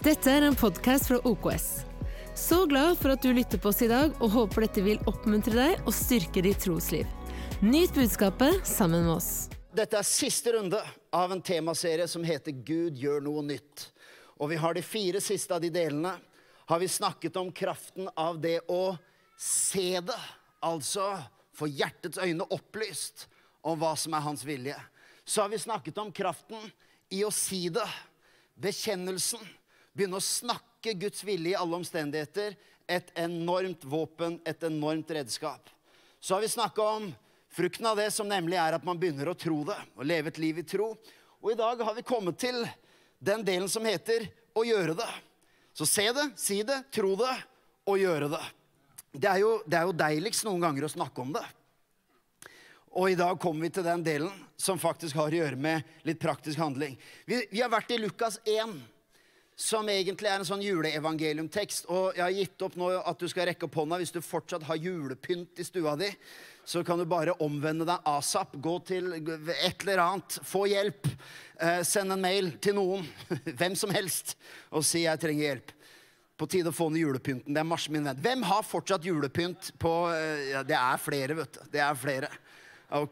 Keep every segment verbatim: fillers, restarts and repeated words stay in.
Dette er en podcast fra O K S. Så glad for at du lytter på oss i dag, og håper dette vil oppmuntre deg og styrke ditt trosliv. Nyt budskapet sammen med oss. Dette er siste runde av en temaserie som heter Gud gjør noe nytt. Og vi har de fire siste av de delene. Har vi snakket om kraften av det å se det. Altså få hjertets øyne opplyst om hva som er hans vilje. Så har vi snakket om kraften i å si det. Bekjennelsen. Begynne å snakke Guds vilje i alle omstendigheter. Et enormt våpen, et enormt redskap. Så har vi snakket om frukten av det som nemlig er at man begynner å tro det. Og leve et liv i tro. Og i dag har vi kommet til den delen som heter å gjøre det. Så se det, si det, tro det og gjøre det. Det er jo, det er jo deiligst noen ganger å snakke om det. Og i dag kommer vi til den delen som faktisk har å gjøre med litt praktisk handling. Vi, vi har vært i Lukas én, som egentlig er en sånn juleevangeliumtekst. Og jeg har gitt opp nå at du skal rekke opp hånda hvis du fortsatt har julepynt i stua di. Så kan du bare omvende deg asap, gå til et eller annet, få hjelp, eh, send en mail til noen, hvem som helst, og si jeg trenger hjelp. På tide å få ned julepynten, det er marsj min venn. Hvem har fortsatt julepynt på, eh, ja, det er flere vet du, det er flere. Ok.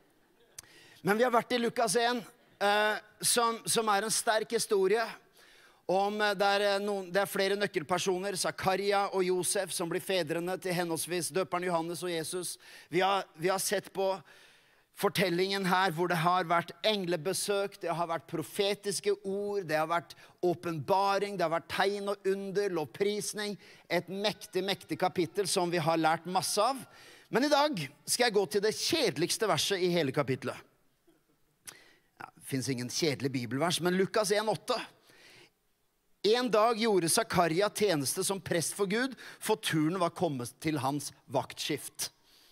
Men vi har vært i Lukas én, eh, som, som er en sterk historie, om det er, noen, det er flere nøkkelpersoner, Zakaria og Josef, som blir fedrene til henholdsvis døperen Johannes og Jesus. Vi har, vi har sett på fortellingen her, hvor det har vært englebesøk, det har vært profetiske ord, det har vært åpenbaring, det har vært tegn og under, lovprisning. Et mektig, mektig kapittel som vi har lært masse av. Men i dag skal jeg gå til det kjedeligste verset i hele kapittelet. Ja, det finnes ingen kjedelig bibelvers, men Lukas én åtte. En dag gjorde Zakaria tjeneste som prest for Gud, for turen var kommet til hans vaktskift.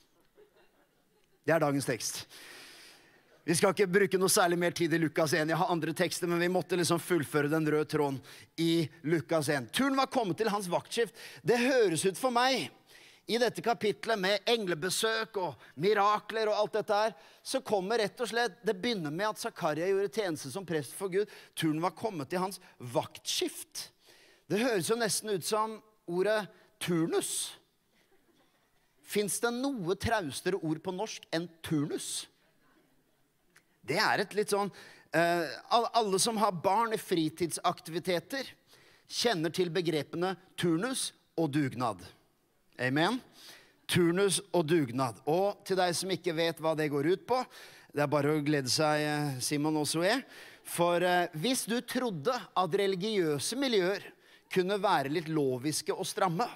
Det er dagens tekst. Vi skal ikke bruke noe særlig mer tid i Lukas én. Jeg har andre tekster, men vi måtte liksom fullføre den røde tråden i Lukas én. Turen var kommet til hans vaktskift. Det høres ut for meg, i dette kapitlet med englebesøk og mirakler og alt dette her, så kommer rett og slett, det begynner med at Zakaria gjorde tjeneste som prest for Gud. Turen var kommet til hans vaktskift. Det høres jo nesten ut som ordet turnus. Finns det noe traustere ord på norsk enn turnus? Det er et litt sånn, eh, alle som har barn i fritidsaktiviteter, kjenner til begrepene turnus og dugnad. Amen. Turnus og dugnad. Og til deg som ikke vet hva det går ut på, det er bare å glede seg, Simon og Zoe. For eh, hvis du trodde at religiøse miljøer kunne være litt loviske og stramme,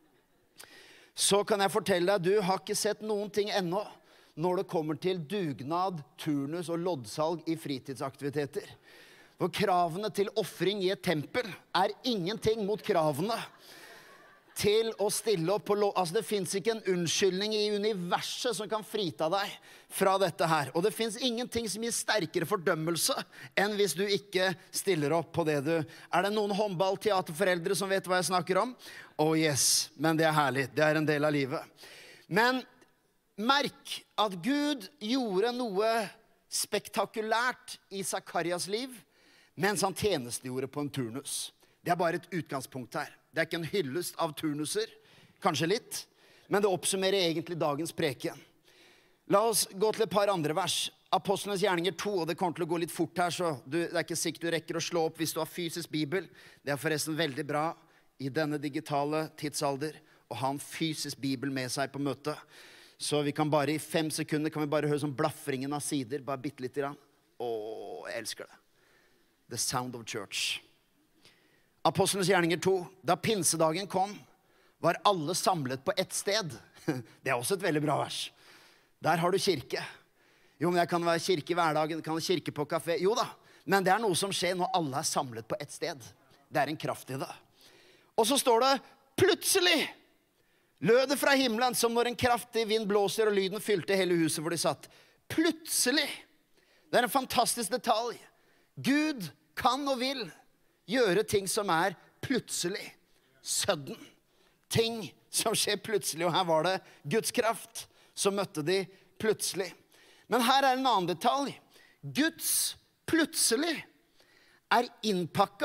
så kan jeg fortelle deg, du har ikke sett noen ting ennå når det kommer til dugnad, turnus og loddsalg i fritidsaktiviteter. For kravene til offring i et tempel er ingenting mot kravene til å stille opp på lov. Altså det finnes ikke en unnskyldning i universet som kan frita deg fra dette her. Og det finnes ingenting som gir sterkere fordømmelse enn hvis du ikke stiller opp på det du... Er det noen håndballteaterforeldre som vet hva jeg snakker om? Oh yes, men det er herlig. Det er en del av livet. Men merk at Gud gjorde noe spektakulært i Zakarias liv, mens han tjenestegjorde på en turnus. Det er bare et utgangspunkt her. Det er ikke en hyllest av turnuser, kanskje litt, men det oppsummerer egentlig dagens preken. La oss gå til et par andre vers. Apostlenes gjerninger to, og det kommer til å gå litt fort her, så du, det er ikke sikkert du rekker å slå opp hvis du har fysisk bibel. Det er forresten veldig bra i denne digitale tidsalder å ha en fysisk bibel med seg på møte. Så vi kan bare i fem sekunder kan vi bare høre sånn blaffringen av sider, bare bitte litt grann. Åh, jeg elsker det. The sound of church. Apostlenes gjerninger to. Da pinsedagen kom, var alle samlet på ett sted. Det er også et veldig bra vers. Der har du kirke. Jo, men jeg kan være kirke i hverdagen, kan være kirke på kafé. Jo da, men det er noe som skjer når alle er samlet på ett sted. Det er en kraft i det. Og så står det, plutselig lød det fra himmelen som når en kraftig vind blåser og lyden fylte hele huset hvor de satt. Plutselig. Det er en fantastisk detalj. Gud kan og vil gjøre ting som er plutselig, sudden. Ting som skjer plutselig, og her var det Guds kraft, så møtte de plutselig. Men her er en annen detalj. Guds plutselig er innpakket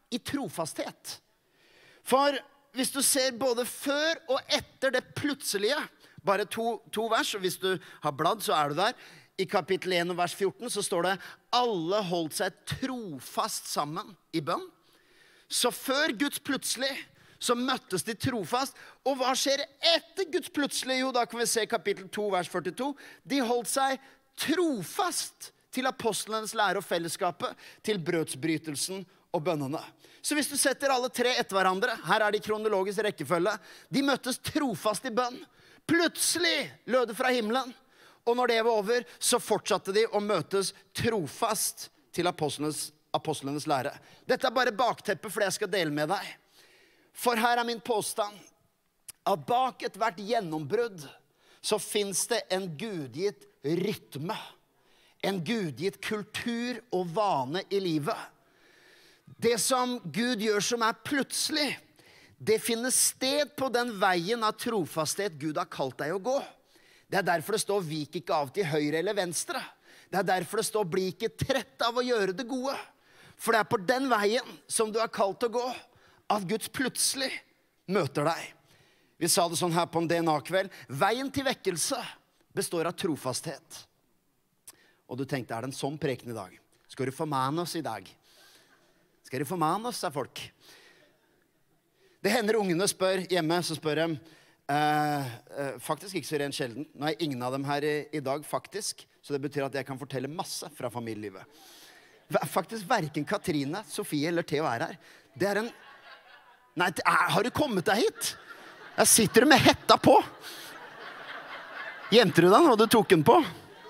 i trofasthet. For hvis du ser både før og etter det plutselige, bare to, to vers, og hvis du har bladd så er du der, i kapittel en og vers fjorten så står det, alle holdt seg trofast sammen i bønn. Så før Guds plutselig, så møttes de trofast. Og hva skjer etter Guds plutselig? Jo, da kan vi se kapittel to, vers førtito. De holdt seg trofast til apostlenes lære og fellesskapet, til brødsbrytelsen og bønnene. Så hvis du setter alle tre etter hverandre, her er de kronologisk rekkefølge, de møttes trofast i bønn. Plutselig lød det fra himmelen. Og når det var over, så fortsatte de å møtes trofast til apostlenes, apostlenes lære. Dette er bare bakteppet for det jeg skal dele med deg. For her er min påstand, at bak et hvert gjennombrudd, så finnes det en gudgitt rytme, en gudgitt kultur og vane i livet. Det som Gud gjør som er plutselig, det finner sted på den veien av trofasthet Gud har kalt deg å gå. Det er derfor det står, vik ikke av til høyre eller venstre. Det er derfor det står, bli ikke trett av å gjøre det gode. For det er på den veien som du er kalt å gå, at Guds plutselig møter deg. Vi sa det sånn her på en D N A-kveld. Veien til vekkelse består av trofasthet. Og du tenkte, er det en sånn preken i dag? Skal du formane oss i dag? Skal du formane oss, sa folk. Det hender ungene spør hjemme, så spør de, Uh, uh, faktisk ikke så rent sjelden. Nå er ingen av dem her i, i dag faktisk, så det betyr at jeg kan fortelle masse fra familielivet. Faktisk hverken Katrine, Sofie eller Theo er her. Det er en... Nei, er, har du kommet deg hit? Jeg sitter med hetta på. Gjemte du den, og du tok den på?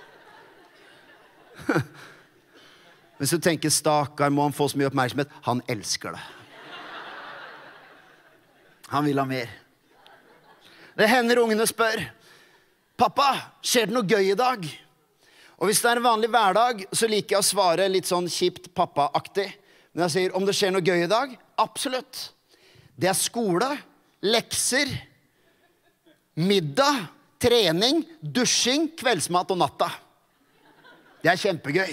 Hvis du tenker, stakkar, må han få så mye oppmerksomhet. Han elsker det. Han vil ha mer. Det hender ungene spør, pappa, skjer det noe gøy i dag? Og hvis det er en vanlig hverdag, så liker jeg å svare litt sånn kjipt pappa-aktig. Men jeg sier, om det skjer noe gøy i dag? Absolutt. Det er skole, lekser, middag, trening, dusjing, kveldsmat og natta. Det er kjempegøy.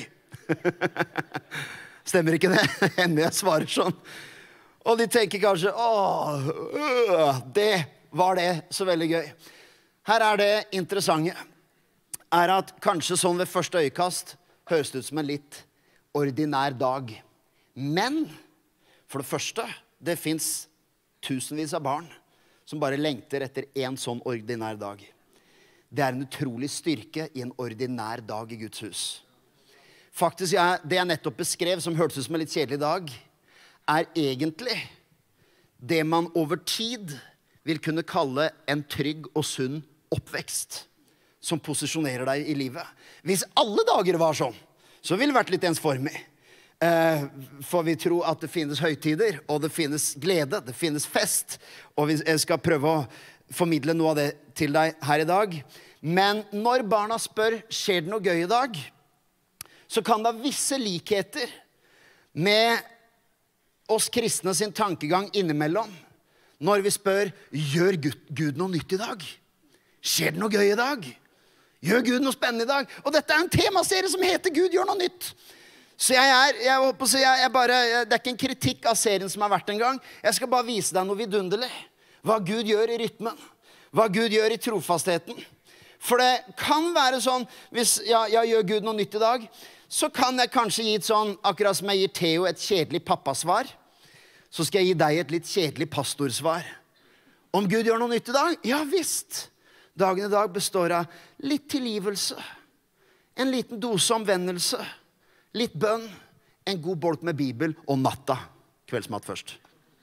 Stemmer ikke det? Hender jeg svarer sånn. Og de tenker kanskje, åh, øh, det var det så veldig gøy. Her er det interessante, er at kanskje sånn ved første øyekast høres det ut som en litt ordinær dag. Men, for det første, det finnes tusenvis av barn som bare lengter etter en sånn ordinær dag. Det er en utrolig styrke i en ordinær dag i Guds hus. Faktisk, jeg, det jeg nettopp beskrev, som hørtes ut som en litt kjedelig dag, er egentlig det man over tid vil kunne kalle en trygg og sunn oppvekst, som posisjonerer deg i livet. Hvis alle dager var sånn, så ville det vært litt ensformig. Eh, for vi tror at det finnes høytider, og det finnes glede, det finnes fest, og vi skal prøve å formidle noe av det til deg her i dag. Men når barna spør, skjer det noe gøy i dag? Så kan det ha visse likheter med oss kristne sin tankegang innimellom, når vi spør, gjør Gud, Gud noe nytt i dag? Skjer det noe gøy i dag? Gjør Gud noe spennende i dag? Og dette er en temaserie som heter Gud gjør noe nytt. Så jeg er, jeg håper å si, jeg, jeg bare, jeg, det er ikke en kritikk av serien som har vært en gang. Jeg skal bare vise deg noe vidunderlig. Hva Gud gjør i rytmen. Hva Gud gjør i trofastheten. For det kan være sånn, hvis ja, jeg gjør Gud noe nytt i dag, så kan jeg kanskje gi et sånn, akkurat som jeg gir Theo et kjedelig pappasvar, så skal jeg gi deg et litt kjedelig pastorsvar. Om Gud gjør noe nytt i dag? Ja visst. Dagen i dag består av litt tilgivelse, en liten dose omvendelse, litt bønn, en god bolk med Bibel og natta. Kveldsmat først.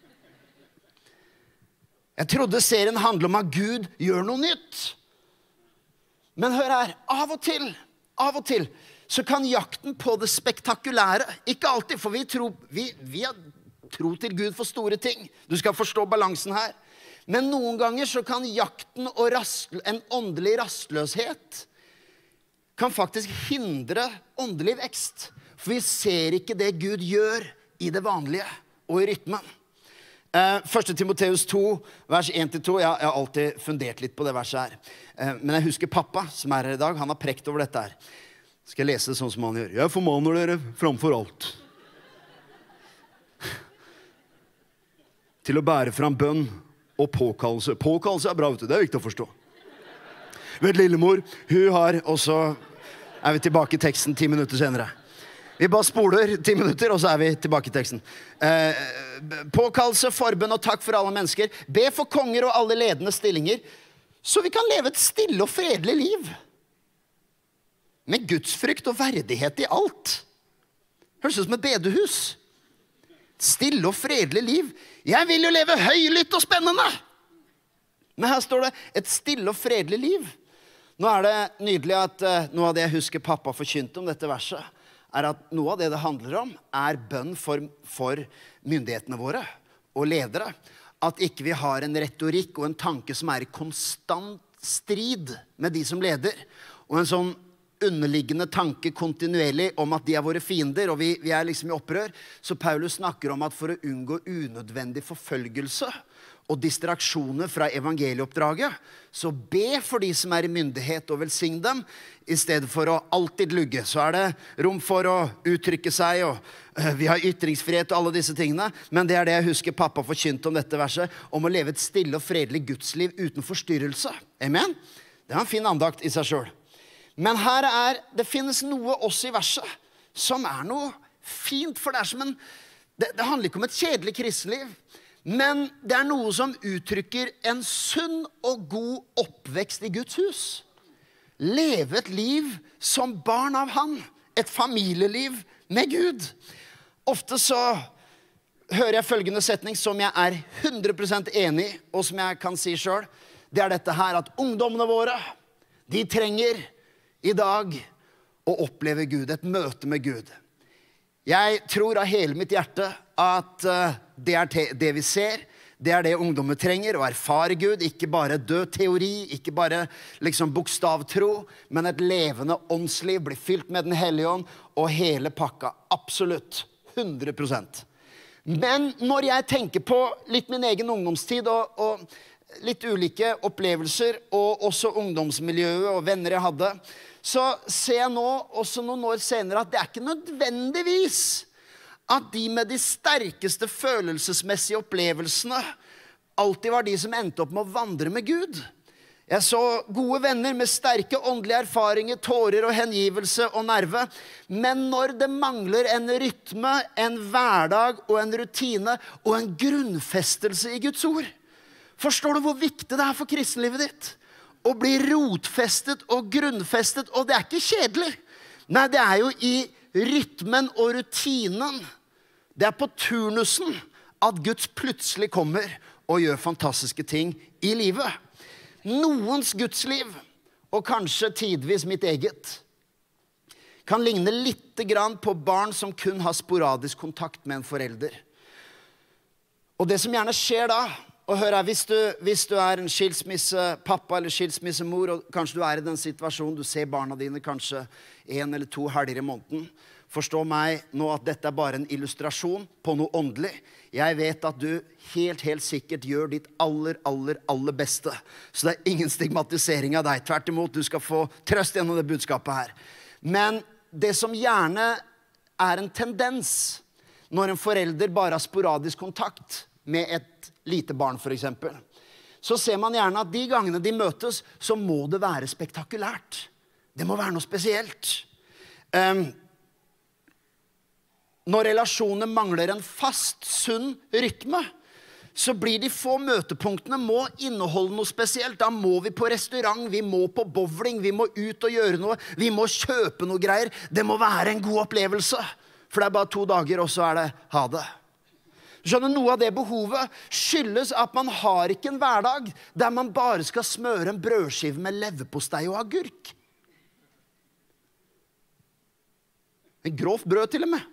Jeg trodde serien handlet om at Gud gjør noe nytt. Men hør her, av og til, av og til, så kan jakten på det spektakulære, ikke alltid, for vi tror, vi, vi har tro til Gud for store ting. Du skal forstå balansen her. Men noen ganger så kan jakten og rastle, en åndelig rastløshet kan faktisk hindre åndelig vekst. For vi ser ikke det Gud gjør i det vanlige og i rytmen. Eh, første Timoteus to, vers en til to. Jeg, jeg har alltid fundert litt på det verset her. Eh, men jeg husker pappa som er her i dag. Han har prekt over dette her. Skal jeg lese det sånn som han gjør? Jeg formaner dere framfor alt. til å bære fram bønn og påkallelse. Påkallelse er bra, vet du. Det er viktig å forstå. Vet Lillemor, hun har, og så er vi tilbake i teksten ti minutter senere. Vi bare spoler ti minutter, og så er vi tilbake i teksten. Eh, påkallelse, forbønn og takk for alle mennesker. Be for konger og alle ledende stillinger, så vi kan leve et stille og fredelig liv. Med gudsfrykt og verdighet i alt. Høres ut som et bedehus. Stille og fredelig liv. Jeg vil jo leve høylytt og spennende. Men her står det et stille og fredelig liv. Nå er det nydelig at uh, noe av det jeg husker pappa forkynte om dette verset, er at noe av det det handler om er bønn for, for myndighetene våre og ledere. At ikke vi har en retorikk og en tanke som er i konstant strid med de som leder. Og en sånn underliggende tanke kontinuerlig om at de er våre fiender, og vi, vi er liksom i opprør. Så Paulus snakker om at for å unngå unødvendig forfølgelse og distraksjoner fra evangelieoppdraget, så be for de som er i myndighet og velsign dem, i stedet for å alltid lugge. Så er det rom for å uttrykke seg, og uh, vi har ytringsfrihet og alle disse tingene, men det er det jeg husker pappa forkynte om dette verset, om å leve et stille og fredelig gudsliv uten forstyrrelse. Amen? Det er en fin andakt i seg selv. Men her er, det finnes noe også i verset som er noe fint, for det er som en, det, det handler ikke om et kjedelig kristenliv, men det er noe som uttrykker en sunn og god oppvekst i Guds hus. Leve et liv som barn av Han, et familieliv med Gud. Ofte så hører jeg følgende setning som jeg er hundre prosent enig i, og som jeg kan si selv. Det er dette her at ungdommene våre, de trenger i dag å oppleve Gud, et møte med Gud. Jeg tror av hele mitt hjerte at uh, det er te- det vi ser, det er det ungdommer trenger, å erfare Gud, ikke bare død teori, ikke bare liksom bokstavtro, men et levende åndsliv, bli fylt med den hellige ånd, og hele pakka, absolutt, hundre prosent. Men når jeg tenker på litt min egen ungdomstid, og, og litt ulike opplevelser, og også ungdomsmiljøet og venner jeg hadde, så ser jeg nå, også noen år senere, at det er ikke nødvendigvis at de med de sterkeste følelsesmessige opplevelsene alltid var de som endte opp med å vandre med Gud. Jeg så gode venner med sterke åndelige erfaringer, tårer og hengivelse og nerve. Men når det mangler en rytme, en hverdag og en rutine og en grunnfestelse i Guds ord, forstår du hvor viktig det er for kristenlivet ditt? Å bli rotfestet og grunnfestet, og det er ikke kjedelig. Nei, det er jo i rytmen og rutinen, det er på turnusen at Guds plutselig kommer og gjør fantastiske ting i livet. Noens Gudsliv, og kanskje tidvis mitt eget, kan ligne litt grann på barn som kun har sporadisk kontakt med en forelder. Og det som gjerne skjer da, og hør her, hvis du, hvis du er en skilsmissepappa eller skilsmissemor, og kanskje du er i den situasjonen, du ser barna dine kanskje en eller to helger i måneden, forstå meg nå at dette er bare en illustrasjon på noe åndelig. Jeg vet at du helt, helt sikkert gjør ditt aller, aller, aller beste. Så det er ingen stigmatisering av deg. Tvert imot, du skal få trøst gjennom det budskapet her. Men det som gjerne er en tendens, når en forelder bare har sporadisk kontakt med et lite barn for eksempel, så ser man gjerne at de gangene de møtes, så må det være spektakulært. Det må være noe spesielt. Um, når relasjoner mangler en fast, sunn rytme, så blir de få møtepunktene må inneholde noe spesielt. Da må vi på restaurant, vi må på bowling, vi må ut og gjøre noe, vi må kjøpe noe greier. Det må være en god opplevelse, for det er bare to dager, og så er det ha det. Skjønner, noe av det behovet skyldes at man har ikke en hverdag der man bare skal smøre en brødskive med leverpostei og agurk. En grovt brød til og med.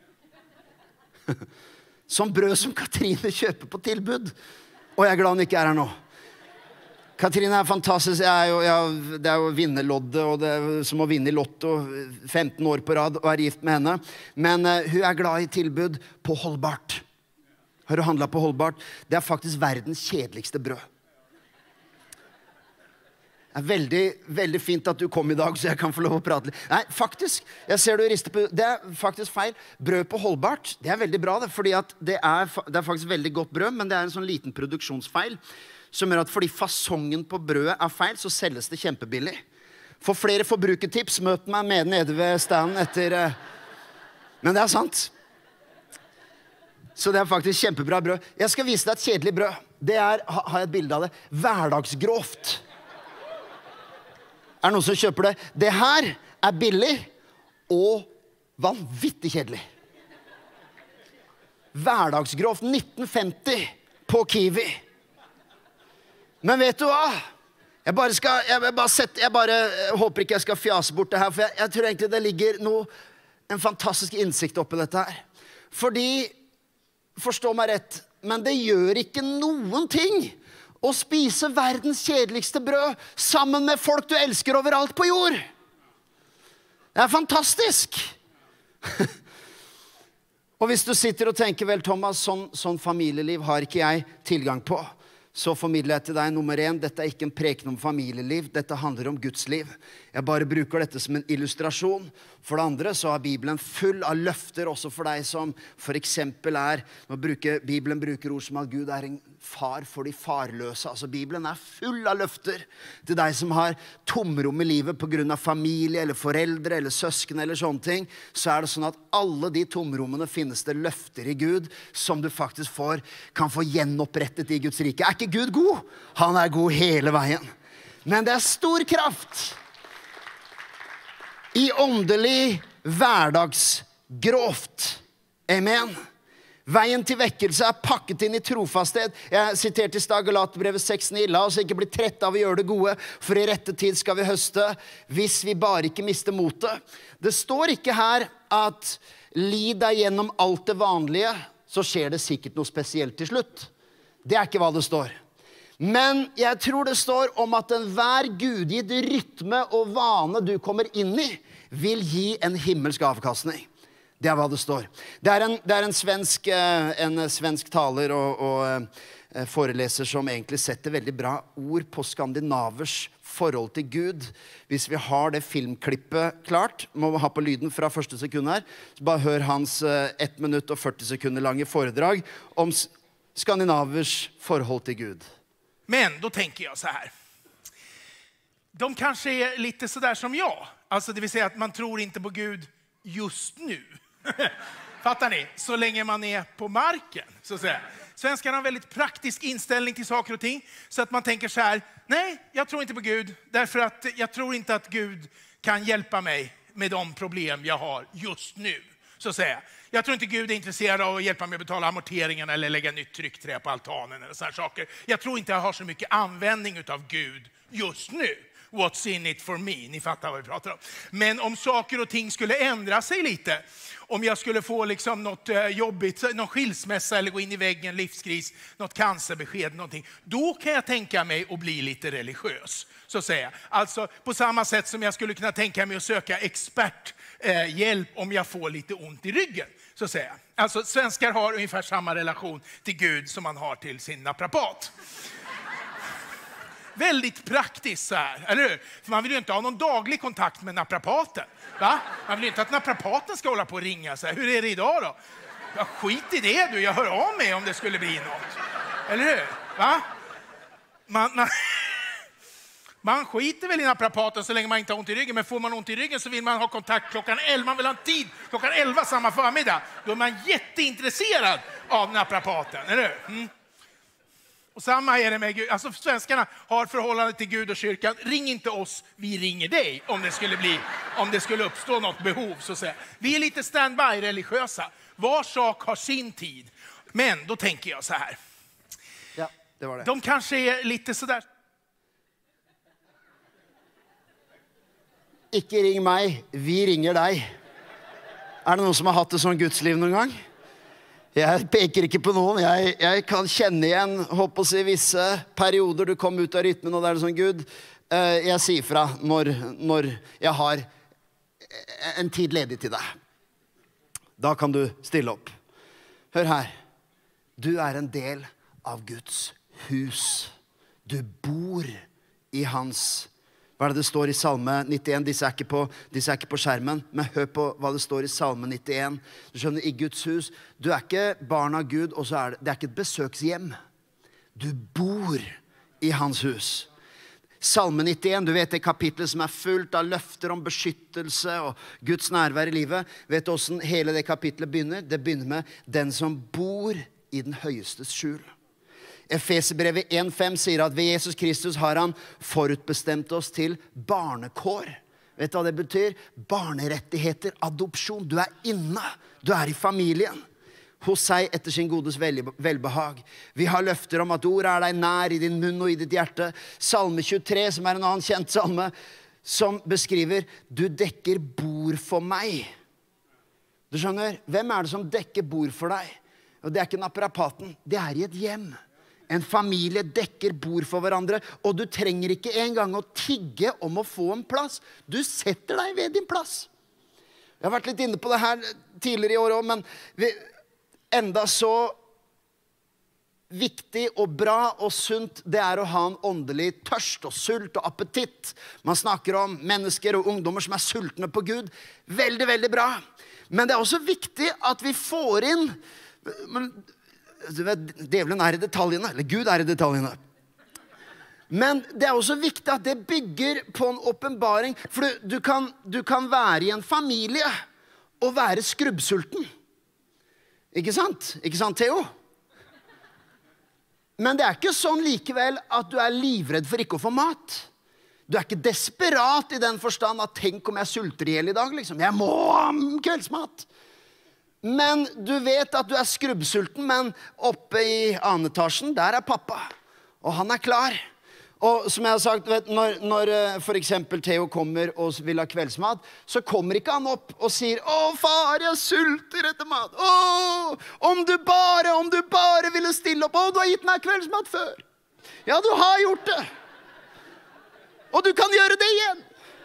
Som brød som Katrine kjøper på tilbud. Og jeg er glad hun ikke er her nå. Katrine er fantastisk. Jeg er jo, jeg, det er jo vinnerloddet, og det er som å vinne i lotto femten år på rad og er gift med henne. Men uh, hun er glad i tilbud på holdbart. Har du handlet på holdbart? Det er faktisk verdens kjedeligste brød. Det er veldig, veldig fint at du kom i dag, så jeg kan få lov å prate litt. Nei, faktisk, jeg ser du rister på, det er faktisk feil. Brød på holdbart, det er veldig bra det, fordi at det er, det er faktisk veldig godt brød, men det er en sånn liten produksjonsfeil, som gjør at fordi fasongen på brødet er feil, så selges det kjempebillig. For flere forbrukertips, møt meg med nede ved standen etter... Men det er sant. Så det er faktisk kjempebra brød. Jeg skal vise deg et kjedelig brød. Det er, har jeg et bilde av det, hverdagsgrovt. Er det noen som kjøper det? Det her er billig og vanvittig kjedelig. Hverdagsgrovt nitten femti på Kiwi. Men vet du hva? Jeg bare skal, jeg bare sette, jeg bare jeg håper ikke jeg skal fjase bort det her, for jeg, jeg tror egentlig det ligger noe, en fantastisk innsikt oppi dette her. Fordi, forstå meg rett, men det gjør ikke noen ting å spise verdens kjedeligste brød sammen med folk du elsker overalt på jord. Det er fantastisk. Og hvis du sitter og tenker, vel Thomas, sånn, sånn familieliv har ikke jeg tilgang på, så formidler jeg til deg nummer en, dette er ikke en preken om familieliv, dette handler om Guds liv. Jeg bare bruker dette som en illustrasjon. For det andre så er Bibelen full av løfter også for deg som for eksempel er, nå bruker, Bibelen bruker ord som at Gud er en far for de farløse. Altså Bibelen er full av løfter til deg som har tomrom i livet på grunn av familie eller foreldre eller søsken eller sånne ting. Så er det sånn at alle de tomrommene finnes det løfter i Gud som du faktisk får, kan få gjenopprettet i Guds rike. Er ikke Gud god? Han er god hele veien. Men det er stor kraft i åndelig hverdagsgrovt. Amen. Veien til vekkelse er pakket inn i trofasthet. Jeg siterte i stad Galaterbrevet seks ni. La oss ikke bli trett av å gjøre det gode, for i rette tid skal vi høste, hvis vi bare ikke mister motet. Det står ikke her at lid deg gjennom alt det vanlige, så skjer det sikkert noe spesielt til slutt. Det er ikke hva det står. Men jeg tror det står om at enhver gudgitt rytme og vane du kommer inn i, vil gi en himmelsk avkastning. Det er hva det står. Det er en, det er en, svensk, en svensk taler og, og foreleser som egentlig setter veldig bra ord på skandinavers forhold til Gud. Hvis vi har det filmklippet klart, må vi ha på lyden fra første sekund her, så bare hør hans ett minutt og førti sekunder lange foredrag om skandinavers forhold til Gud. Men då tänker jag så här. De kanske är lite så där som jag. Alltså det vill säga att man tror inte på Gud just nu. Fattar ni? Så länge man är på marken, så att säga. Svenskarna har en väldigt praktisk inställning till saker och ting. Så att man tänker så här. Nej, jag tror inte på Gud. Därför att jag tror inte att Gud kan hjälpa mig med de problem jag har just nu. Så att säga. Jag tror inte Gud är intresserad av att hjälpa mig att betala amorteringen eller lägga nytt tryckträ på altanen eller sådana saker. Jag tror inte jag har så mycket användning av Gud just nu. What's in it for me? Ni fattar vad vi pratar om. Men om saker och ting skulle ändra sig lite, om jag skulle få liksom något jobbigt, någon skilsmässa eller gå in i väggen, livskris, något cancerbesked, någonting, då kan jag tänka mig att bli lite religiös, så att säga. Alltså på samma sätt som jag skulle kunna tänka mig att söka experthjälp om jag får lite ont i ryggen, så att säga. Alltså svenskar har ungefär samma relation till Gud som man har till sin naprapat. Väldigt praktiskt så här, eller hur? För man vill ju inte ha någon daglig kontakt med naprapaten. Va? Man vill ju inte att naprapaten ska hålla på och ringa så här. Hur är det idag då? Ja, skit i det du, jag hör av mig om det skulle bli något. Eller hur? Va? Man, man, man skiter väl i naprapaten så länge man inte har ont i ryggen. Men får man ont i ryggen så vill man ha kontakt klockan elva. Man vill ha tid klockan elva samma förmiddag. Då är man jätteintresserad av naprapaten, eller hur? Mm. Och samma är det med Gud. Alltså svenskarna har förhållande till Gud och kyrkan. Ring inte oss, vi ringer dig om det skulle bli, om det skulle uppstå något behov, så att säga. Vi är lite standby religiösa. Var sak har sin tid. Men då tänker jag så här. Ja, det var det. De kanske är lite så där. Ikke ring meg, vi ringer deg. Er det noen som har hatt det sånn Gudsliv noen gang? Jeg peker ikke på noen. Jeg, jeg kan kjenne igjen, håper å si, visse perioder du kom ut av rytmen, og det er sånn, Gud, eh, jeg sier fra når, når jeg har en tid ledig til deg. Da kan du stille opp. Hør her. Du er en del av Guds hus. Du bor i hans Hva er det det står i Salme nittien? Disse er ikke på, disse er ikke på skjermen, men hør på hva det står i Salme nittien. Du skjønner, i Guds hus, du er ikke barn av Gud, og så er det, det er ikke et besøkshjem. Du bor i hans hus. Salme nittien, du vet det kapitlet som er fullt av løfter om beskyttelse og Guds nærvær i livet. Vet du hvordan hele det kapitlet begynner? Det begynner med den som bor i den høyestes skjul. Efeserbrevet en fem sier at ved Jesus Kristus har han forutbestemt oss til barnekår. Vet du hva det betyr? Barnerettigheter, adopsjon. Du er inne, du er i familien. Hos seg etter sin godes velbehag. Vi har løfter om at ordet er deg nær i din munn og i ditt hjerte. Salme tjuetre, som er en annen kjent salme, som beskriver, du dekker bord for meg. Du skjønner, hvem er det som dekker bord for deg? Og det er ikke naprapaten, det er i et hjem. En familie dekker bord for hverandre, og du trenger ikke engang å tigge om å få en plass. Du setter deg ved din plass. Jeg har vært litt inne på det her tidligere i år også, men vi... Enda så viktig og bra og sunt det er å ha en åndelig tørst og sult og appetitt. Man snakker om mennesker og ungdommer som er sultne på Gud. Veldig, veldig bra. Men det er også viktig at vi får inn, men, djevelen er i detaljene, eller Gud er i detaljene. Men det er også viktig at det bygger på en åpenbaring, for du, du, kan, du kan være i en familie og være skrubbsulten. Ikke sant? Ikke sant, Theo? Men det er ikke sånn likevel at du er livredd for ikke å få mat. Du er ikke desperat i den forstand at tenk om jeg sulter ihjel i dag, liksom. Jeg må ha kveldsmat. Men du vet at du er skrubbsulten, men oppe i annen etasjen, der er pappa. Og han er klar. Og som jeg har sagt, vet, når, når for eksempel Theo kommer og vil ha kveldsmat, så kommer ikke han opp og sier, å far, jeg sulter etter mat. Å, om du bare, om du bare ville stille opp. Å, du har gitt meg kveldsmat før. Ja, du har gjort det. Og du kan gjøre det igjen.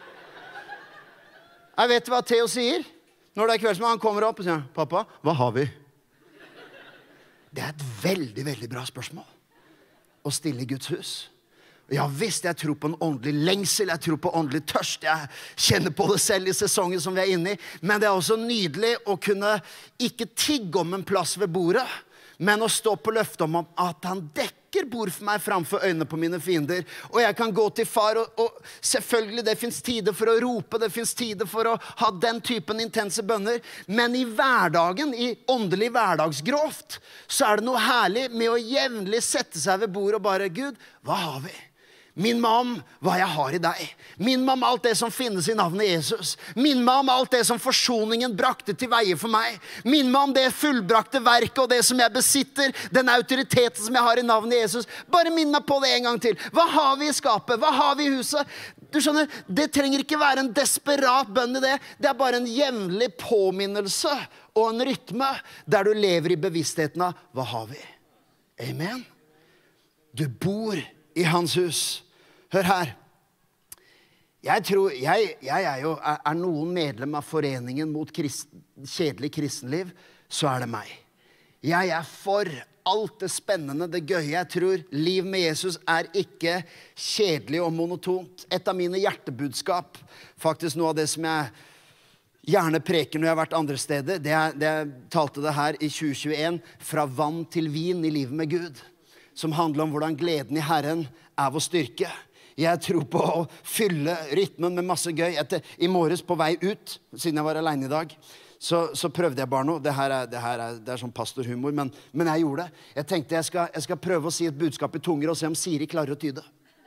Jeg vet hva Theo sier. Når det er kveldsmat, han kommer opp og sier, pappa, hva har vi? Det er et veldig, veldig bra spørsmål. Å stille i Guds hus. Ja visst, jeg tror på en åndelig lengsel, jeg tror på åndelig tørst, jeg kjenner på det selv i sesongen som vi er inne i, men det er også nydelig å kunne ikke tigge om en plass ved bordet, men å stå på løftet om at han dekker bord for meg framfor øynene på mine fiender, og jeg kan gå til far, og, og selvfølgelig det finnes tider for å rope, det finnes tider for å ha den typen intense bønner, men i hverdagen, i åndelig hverdagsgrovt, så er det noe herlig med å jevnlig sette seg ved bordet og bare, Gud, hva har vi? Minn meg om hva jeg har i deg. Minn meg om alt det som finnes i navnet Jesus. Minn meg om alt det som forsoningen brakte til veie for meg. Minn meg om det fullbrakte verket og det som jeg besitter, den autoriteten som jeg har i navnet Jesus. Bare minn meg på det en gang til. Hva har vi i skapet? Hva har vi i huset? Du skjønner, det trenger ikke være en desperat bønn i det. Det er bare en jevnlig påminnelse og en rytme der du lever i bevisstheten av hva har vi? Amen. Du bor i hans hus. Hør her. Jeg tror, jeg, jeg er jo, er, er noen medlem av foreningen mot kristen, kjedelig kristenliv, så er det meg. Jeg er for alt det spennende, det gøye. Jeg tror liv med Jesus er ikke kjedelig og monotont. Et av mine hjertebudskap, faktisk noe av det som jeg gjerne preker når jeg har vært andre steder, det, er, det jeg talte det her i tjue tjueen, fra vann til vin i livet med Gud, som handler om hvordan gleden i Herren er vår styrke. Jeg tror på å fylle rytmen med masse gøy. Etter, I morges på vei ut, siden jeg var alene i dag, så, så prøvde jeg bare noe. Det her er, det her er, det er sånn pastorhumor, men, men jeg gjorde det. Jeg tenkte jeg skal, jeg skal prøve å si et budskap i tunger og se om Siri klarer å tyde.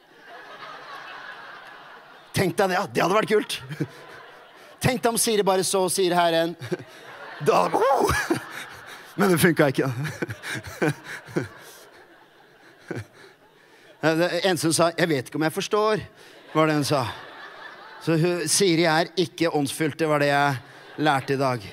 Tenk deg det, ja. Det hadde vært kult. Tenk deg om Siri bare så og sier her en. Da, oh! Men det funket ikke. En som sa, jeg vet ikke om jeg forstår, var det hun sa. Så hun, Siri er ikke åndsfylt, det var det jeg lærte i dag.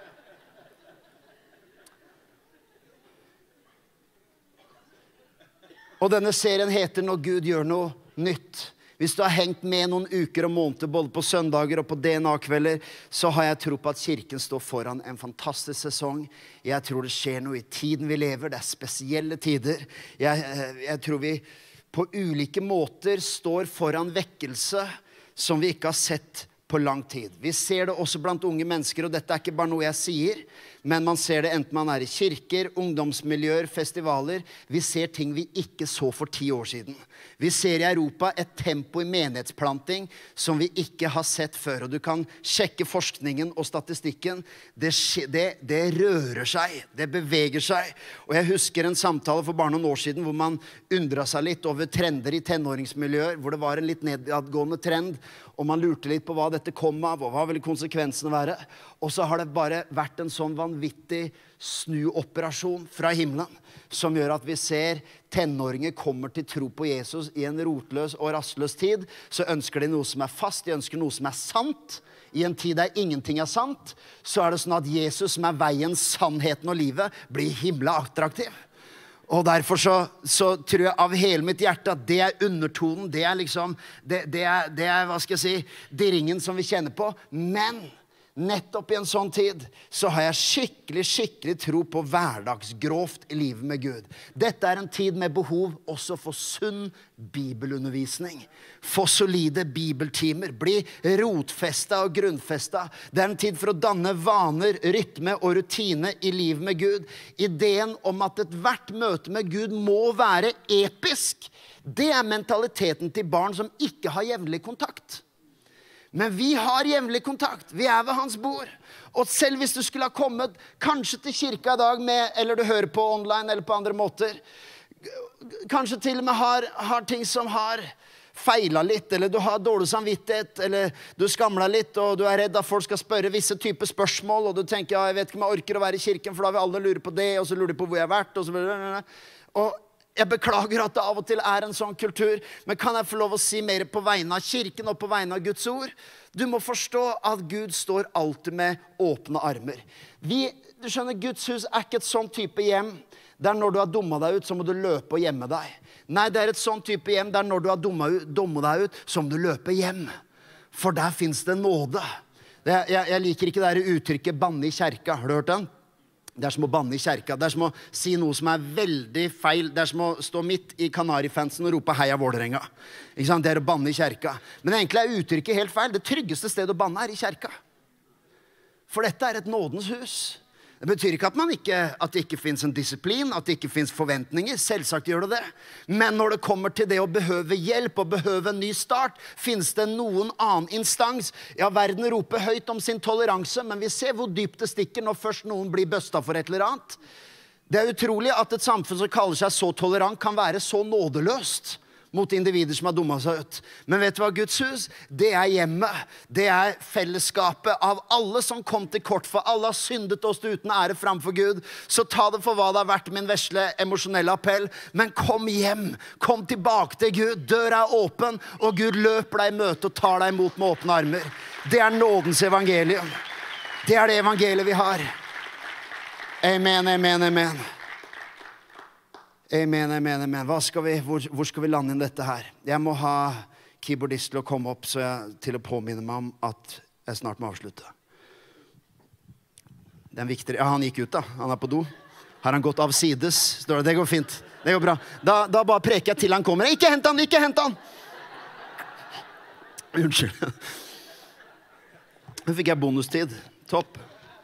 Og denne serien heter Når Gud gjør noe nytt. Hvis du har hengt med noen uker og måneder, både på søndager og på D N A-kvelder, så har jeg tro på at kirken står foran en fantastisk sesong. Jeg tror det skjer noe i tiden vi lever, det er spesielle tider. Jeg, jeg tror vi på ulike måter står foran vekkelse som vi ikke har sett på lang tid. Vi ser det også blant unge mennesker, og dette er ikke bare noe jeg sier, men man ser det enten man er i kirker, ungdomsmiljøer, festivaler. Vi ser ting vi ikke så for ti år siden. Vi ser i Europa et tempo i menighetsplanting som vi ikke har sett før. Og du kan sjekke forskningen og statistikken. Det, det, det rører seg, det beveger seg. Og jeg husker en samtale for bare noen år siden hvor man undret seg litt over trender i tenåringsmiljøer, hvor det var en litt nedadgående trend, og man lurte litt på hva dette kom av, og hva ville konsekvensene være. Og så har det bare vært en sånn vanvittig snuoperasjon fra himmelen, som gjør at vi ser tenåringer kommer til tro på Jesus i en rotløs og rastløs tid. Så ønsker de noe som er fast, de ønsker noe som er sant. I en tid der ingenting er sant, så er det sånn at Jesus, som er veien, sannheten og livet, blir himla attraktiv. Og derfor så, så tror jeg av hele mitt hjerte at det er undertonen, det er liksom, det, det, er, det er, hva skal jeg si, det ringen som vi kjenner på. Men nettopp i en sånn tid så har jeg skikkelig, skikkelig tro på hverdagsgrovt i livet med Gud. Dette er en tid med behov også for sunn bibelundervisning. For solide bibeltimer. Bli rotfestet og grunnfestet. Det er en tid for å danne vaner, rytme og rutine i livet med Gud. Ideen om at et hvert møte med Gud må være episk. Det er mentaliteten til barn som ikke har jevnlig kontakt. Men vi har jevnlig kontakt. Vi er ved hans bord. Og selv hvis du skulle ha kommet kanskje til kirka i dag med, eller du hører på online eller på andre måter, kanskje til og med har, har ting som har feilet litt, eller du har dårlig samvittighet, eller du skamler litt, og du er redd at folk skal spørre visse typer spørsmål, og du tenker, ja, jeg vet ikke om jeg orker å være i kirken, for da vil alle lure på det, og så lurer de på hvor jeg har vært, og så... Og jeg beklager at det av og til er en sånn kultur, men kan jeg få lov å si mer på vegne av kirken og på vegne av Guds ord? Du må forstå at Gud står alltid med åpne armer. Vi, du skjønner, Guds hus er ikke et sånn type hjem, der når du har dummet deg ut, så må du løpe og gjemme deg. Nei, det er et sånn type hjem, der når du har dummet, dummet deg ut, så må du løpe hjem. For der finnes det nåde. Det, jeg, jeg liker ikke det her uttrykket banne i kjerka. Har du hørt den? Det er som å banne i kjerka. Det er som å si noe som er veldig feil. Det er som å stå midt i Kanarifansen og rope heia Vålerenga. Ikke sant? Det er å banne i kjerka. Men egentlig er uttrykket helt feil. Det tryggeste stedet å banne er i kjerka. For dette er et nådens hus. Det betyr ikke at, man ikke, at det ikke finnes en disiplin, at det ikke finnes forventninger. Selvsagt gjør det det. Men når det kommer til det å behøve hjelp og behøve en ny start, finnes det noen annen instans. Ja, verden roper høyt om sin toleranse, men vi ser hvor dypt det stikker når først noen blir bøstet for et eller annet. Det er utrolig at et samfunn som kaller seg så tolerant kan være så nådeløst mot individer som har dummet seg ut. Men vet du hva, Guds hus? Det er hjemmet. Det er fellesskapet av alle som kom til kort, for alle har syndet oss uten ære framfor Gud. Så ta det for hva det har vært min vesle emosjonelle appell. Men kom hjem. Kom tilbake til Gud. Døra er åpen, og Gud løper deg i møte og tar deg imot med åpne armer. Det er nådens evangelium. Det er det evangeliet vi har. Amen, amen, amen. Amen, amen, amen. Hva skal vi, hvor, hvor skal vi lande inn dette her? Jeg må ha keyboardist til å komme opp så jeg, til å påminne meg om at jeg snart må avslutte. Det er viktig. Ja, han gikk ut da. Han er på do. Har han gått av sides? Står det. Det går fint. Det går bra. Da, da bare preker jeg til han kommer. Ikke hent han, ikke hent han! Unnskyld. Nå fikk jeg bonustid. Topp.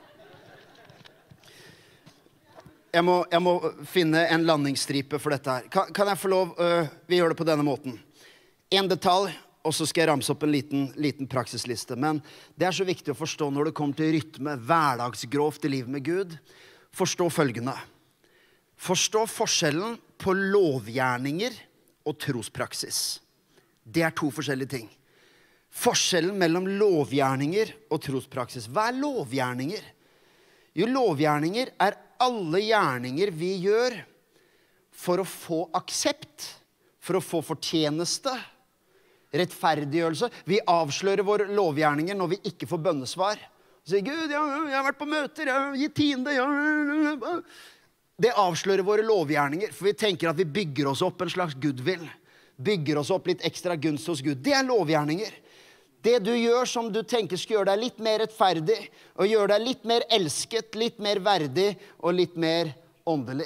Jeg må, jeg må finne en landingsstripe for dette her. Kan, kan jeg få lov? Uh, vi gjør det på denne måten. En detalj, og så skal jeg ramse opp en liten, liten praksisliste. Men det er så viktig å forstå når det kommer til rytme, hverdagsgrovt i livet med Gud. Forstå følgende. Forstå forskjellen på lovgjerninger og trospraksis. Det er to forskjellige ting. Forskjellen mellom lovgjerninger og trospraksis. Hva er lovgjerninger? Jo, lovgjerninger er alle gjerninger vi gjør for å få aksept, for å få fortjeneste, rettferdiggjørelse. Vi avslører våre lovgjerninger når vi ikke får bønnesvar. Så sier Gud, ja, jeg har vært på møter, jeg har gitt tiende, ja. Det avslører våre lovgjerninger, for vi tenker at vi bygger oss opp en slags goodwill. Bygger oss opp litt ekstra gunst hos Gud. Det er lovgjerninger. Det du gjør som du tenker skal gjøre deg litt mer rettferdig, og gjøre deg litt mer elsket, litt mer verdig, og litt mer åndelig.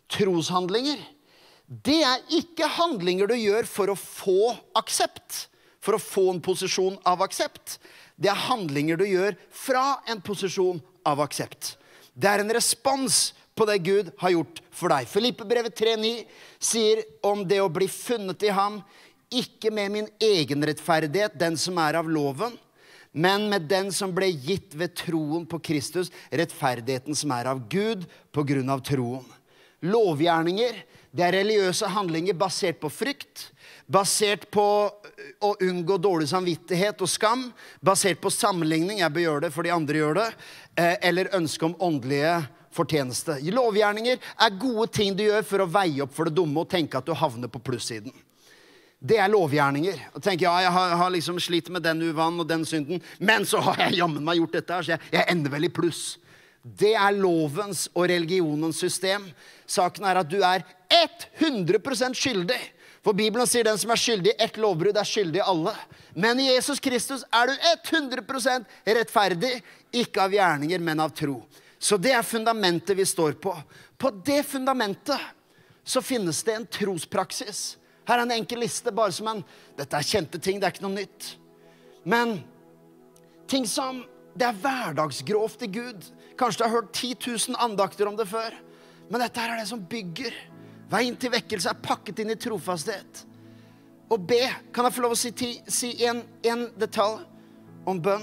Troshandlinger, det er ikke handlinger du gjør for å få aksept, for å få en posisjon av aksept. Det er handlinger du gjør fra en posisjon av aksept. Det er en respons på det Gud har gjort for deg. Filippebrevet tre ni sier om det å bli funnet i ham, ikke med min egen rettferdighet, den som er av loven, men med den som ble gitt ved troen på Kristus, rettferdigheten som er av Gud på grunn av troen. Lovgjerninger, det er religiøse handlinger basert på frykt, basert på å unngå dårlig samvittighet og skam, basert på sammenligning, jeg bør gjøre det for de andre gjør det, eller ønske om åndelige fortjeneste. Lovgjerninger er gode ting du gjør for å veie opp for det dumme og tenke at du havner på plussiden. Det er lovgjerninger. Og tenker, ja, jeg har, har liksom slitt med den uvann og den synden, men så har jeg jammen meg gjort dette her, så jeg, jeg ender vel i pluss. Det er lovens og religionens system. Saken er at du er hundre prosent skyldig. For Bibelen sier den som er skyldig i ett lovbrudd er skyldig i alle. Men i Jesus Kristus er du hundre prosent rettferdig, ikke av gjerninger, men av tro. Så det er fundamentet vi står på. På det fundamentet så finnes det en trospraksis. Her er en enkel liste, bare som en, dette er kjente ting, det er ikke noe nytt. Men ting som, det er hverdagsgrovt i Gud. Kanskje du har hørt ti tusen andakter om det før. Men dette her er det som bygger. Veien til vekkelse er pakket inn i trofasthet. Og B, kan jeg få lov å si, ti, si en, en detalj om bønn?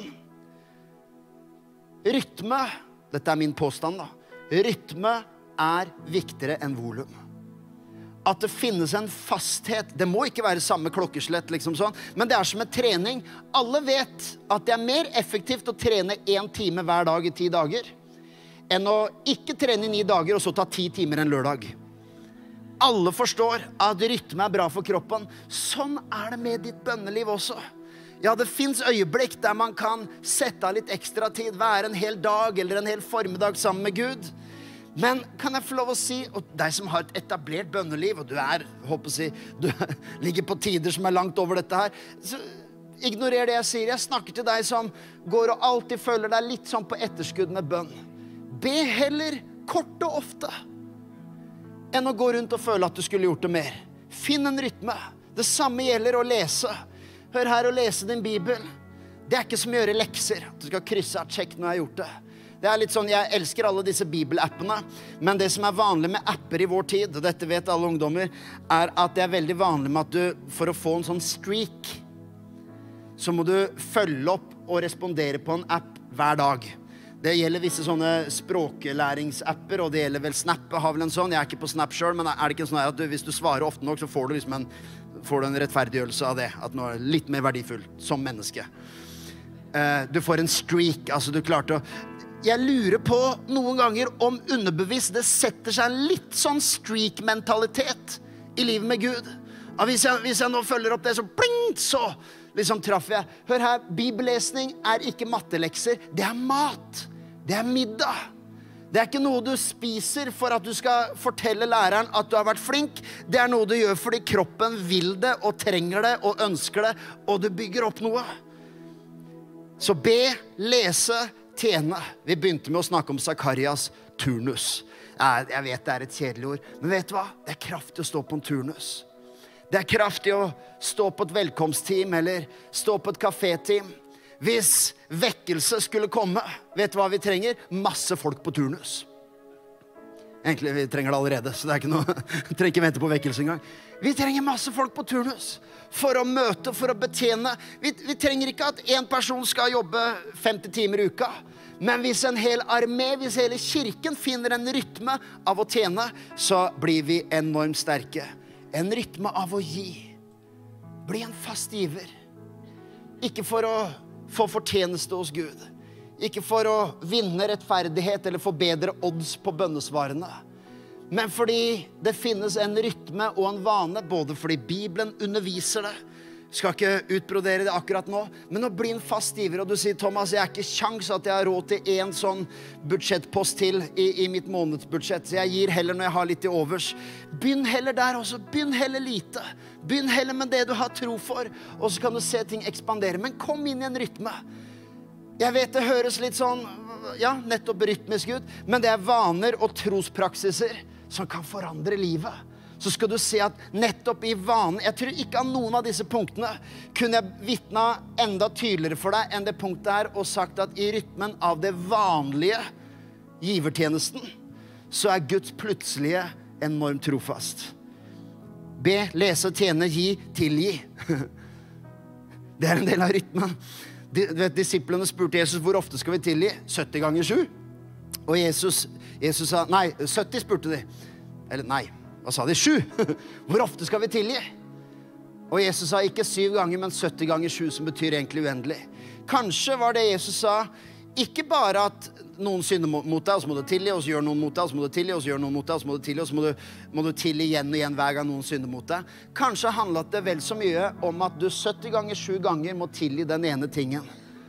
Rytme, dette er min påstand da. Rytme er viktigere enn volum. At det finnes en fasthet. Det må ikke være samme klokkeslett, liksom sånn, men det er som en trening. Alle vet at det er mer effektivt å trene en time hver dag i ti dager, enn å ikke trene i ni dager og så ta ti timer en lørdag. Alle forstår at rytme er bra for kroppen. Sånn er det med ditt bønneliv også. Ja, det finnes øyeblikk der man kan sette av litt ekstra tid, være en hel dag eller en hel formiddag sammen med Gud. Men kan jeg få lov å si, og deg som har et etablert bønneliv, og du er, håper jeg, du ligger på tider som er langt over dette her, så ignorer det jeg sier. Jeg snakker til deg som går og alltid føler deg litt sånn på etterskudd med bønn. Be heller kort og ofte, enn å gå rundt og føle at du skulle gjort det mer. Finn en rytme. Det samme gjelder å lese. Hør her, å lese din Bibel. Det er ikke som å gjøre lekser. Du skal krysse av, sjekk når jeg har gjort det. Det er litt sånn, jeg elsker alle disse bibelappene, men det som er vanlig med apper i vår tid, og dette vet alle ungdommer, er at det er veldig vanlig med at du, for å få en sånn streak, så må du følge opp og respondere på en app hver dag. Det gjelder visse sånne språklæringsapper, og det gjelder vel Snap, har vel en sånn. Jeg er ikke på Snap selv, men er det ikke sånn at du, hvis du svarer ofte nok, så får du liksom en, får du en rettferdiggjørelse av det, at du er litt mer verdifull som menneske. Uh, du får en streak, altså du klarte å... Jeg lurer på noen ganger om underbevisst det setter seg en litt sånn streak-mentalitet i livet med Gud. Ja, hvis, jeg, hvis jeg nå følger opp det, så pling, så liksom traff jeg. Hør her, bibellesning er ikke mattelekser, det er mat, det er middag. Det er ikke noe du spiser for at du skal fortelle læreren at du har vært flink. Det er noe du gjør fordi kroppen vil det og trenger det og ønsker det, og du bygger opp noe. Så be, lese, tjene. Vi begynte med å snakke om Zakarias turnus. Jeg vet det er et kjedelig ord, men vet du hva? Det er kraftig å stå på en turnus. Det er kraftig å stå på et velkomstteam eller stå på et kaféteam. Hvis vekkelse skulle komme, vet du hva vi trenger? Masse folk på turnus. Egentlig, vi trenger det allerede, så det er ikke noe, vi trenger ikke vente på vekkelse engang. Vi trenger masse folk på turnus for å møte, for å betjene. Vi, vi trenger ikke at en person skal jobbe femti timer i uka, men hvis en hel armé, hvis hele kirken finner en rytme av å tjene, så blir vi enormt sterke. En rytme av å gi. Bli en fast giver. Ikke for å få fortjeneste hos Gud. Ikke for å vinne rettferdighet eller få bedre odds på bønnesvarene. Men fordi det finnes en rytme og en vane, både fordi Bibelen underviser det. Skal ikke utbrodere det akkurat nå, men å bli en fast giver, og du sier, Thomas, jeg er ikke sjans at jeg har råd til en sånn budsjettpost til i, i mitt månedsbudsjett, så jeg gir heller når jeg har litt i overs. Begynn heller der også, begynn heller lite. Begynn heller med det du har tro for, og så kan du se ting ekspandere. Men kom inn i en rytme. Jeg vet det høres litt sånn, ja, nettopp rytmisk ut, men det er vaner og trospraksiser som kan forandre livet. så skal du se at nettopp i vanen, jeg tror ikke av noen av disse punktene kunne jeg vittnet enda tydeligere for deg enn det punktet her, og sagt at i rytmen av det vanlige givertjenesten, så er Guds plutselige enormt trofast. Be, lese, tjene, gi, tilgi. Det er en del av rytmen. De, vet, disiplene spurte Jesus, hvor ofte skal vi tilgi? sytti ganger sju. Og Jesus, Jesus sa, nei, sytti spurte de. Eller nei, hva sa de? sju. Hvor ofte skal vi tilgi? Og Jesus sa ikke syv ganger, men sytti ganger sju, som betyr egentlig uendelig. Kanskje var det Jesus sa, ikke bare at noen synder mot deg, og så må du tilgi, og så gjør noen mot deg, og så må du tilgi, og så gjør noen mot deg, og så må du tilgi, og så må du, må du tilgi igjen og igjen hver gang noen synder mot deg. Kanskje handlet det vel så mye om at du sytti ganger sju ganger må tilgi den ene tingen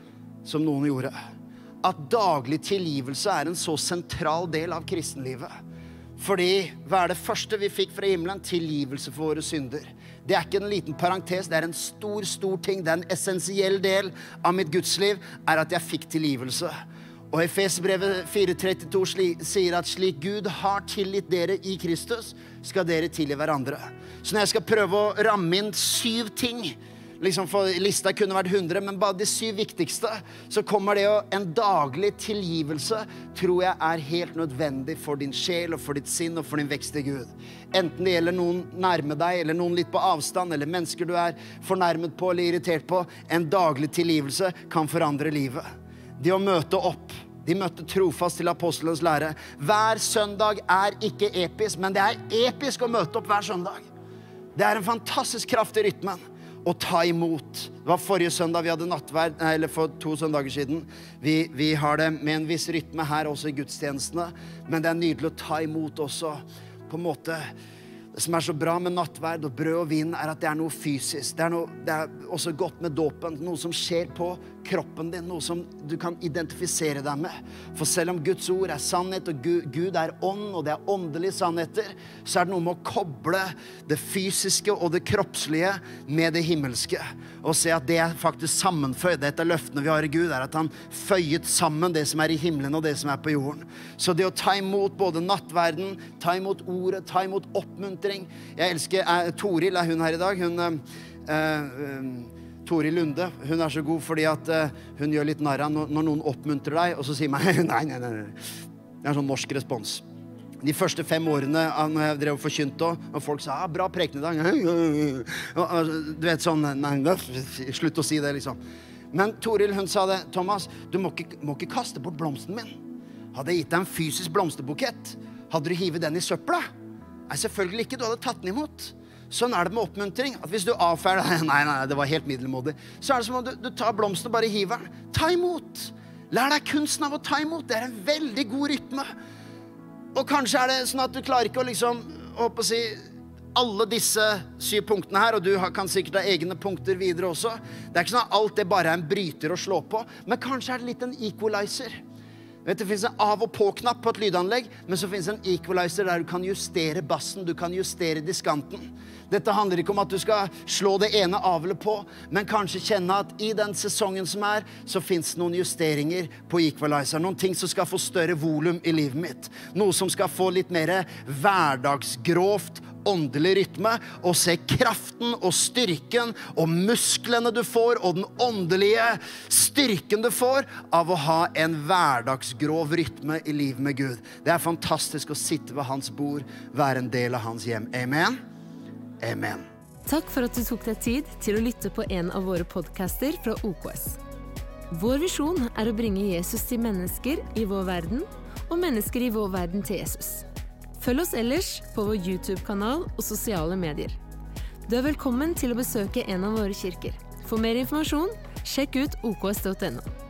som noen gjorde. At daglig tilgivelse er en så sentral del av kristenlivet. Fordi, hva er det første vi fikk fra himmelen? Tilgivelse for våre synder. Det er ikke en liten parentes, det er en stor, stor ting. Det er en essensiell del av mitt gudsliv, er at jeg fikk tilgivelse. Og Efesbrevet fire trettito sier at slik Gud har tilgitt dere i Kristus, skal dere tilgi hverandre. Så når jeg skal prøve å ramme inn syv ting, liksom for lista kunne vært hundre, men bare de syv viktigste, så kommer det jo en daglig tilgivelse, tror jeg er helt nødvendig for din sjel og for ditt sinn og for din vekst i Gud. Enten det gjelder noen nærme deg, eller noen litt på avstand, eller mennesker du er fornærmet på eller irritert på, en daglig tilgivelse kan forandre livet. Det å møte opp, de møtte trofast til apostelens lære. Hver søndag er ikke episk, men det er episk å møte opp hver søndag. Det er en fantastisk kraft i rytmen. Å ta imot. Det var forrige søndag vi hadde nattverd, eller for to søndager siden. Vi, vi har det med en viss rytme her også i gudstjenestene, men det er nydelig å ta imot også. På en måte, det som er så bra med nattverd og brød og vin er at det er noe fysisk. Det er, noe, det er også godt med dåpen, noe som skjer på kroppen din, noe som du kan identifisere deg med. For selv om Guds ord er sannhet, og Gud, Gud er ånd, og det er åndelige sannheter, så er det noe med å koble det fysiske og det kroppslige med det himmelske. Og se at det er faktisk sammenføyd. Dette løftene vi har i Gud er at han føyet sammen det som er i himmelen og det som er på jorden. Så det å ta imot både nattverden, ta imot ordet, ta imot oppmuntring. Jeg elsker, eh, Toril er hun her i dag. Hun... Eh, eh, Toril Lunde, hun er så god fordi at uh, hun gjør litt narr når, når noen oppmuntrer deg, og så sier meg, nei, nei, nei, nei. Det er en sånn norsk respons. De første fem årene når jeg drev og forkynte, og folk sa, ah, bra preken i dag. Du vet sånn, nei, slutt å si det liksom. Men Toril, hun sa det, Thomas, du må ikke, må ikke kaste bort blomsten min. Hadde jeg gitt deg en fysisk blomsterbukett, hadde du hivet den i søpla? Nei, selvfølgelig ikke, du hadde tatt den imot. Sånn er det med oppmuntring, at hvis du avfærder, nei, nei, det var helt middelmådig, så er det som om du, du tar blomsten og bare hiver den. Ta imot. Lær deg kunsten av å ta imot. Det er en veldig god rytme. Og kanskje er det sånn at du klarer ikke å liksom, håper å si, alle disse syv punktene her, og du kan sikkert ha egne punkter videre også. Det er ikke sånn at alt det bare er en bryter å slå på, men kanskje er det litt en equalizer. Vet, det finnes en av- og på-knapp på et lydanlegg, men så finnes en equalizer der du kan justere bassen, du kan justere diskanten. Dette handler ikke om at du skal slå det ene av eller på, men kanskje kjenne at i den sesongen som er, så finnes noen justeringer på equalizer, noen ting som skal få større volum i livet mitt, noe som skal få litt mer hverdagsgrovt, åndelig rytme, og se kraften og styrken og musklene du får, og den åndelige styrken du får av å ha en hverdagsgrov rytme i livet med Gud. Det er fantastisk å sitte ved hans bord, være en del av hans hjem. Amen? Amen. Takk for at du tok deg tid til å lytte på en av våre podcaster fra O K S. Vår visjon er å bringe Jesus til mennesker i vår verden, og mennesker i vår verden til Jesus. Følg oss ellers på vår YouTube-kanal og sosiale medier. Du er velkommen til å besøke en av våre kirker. For mer informasjon, sjekk ut o k s punktum n o.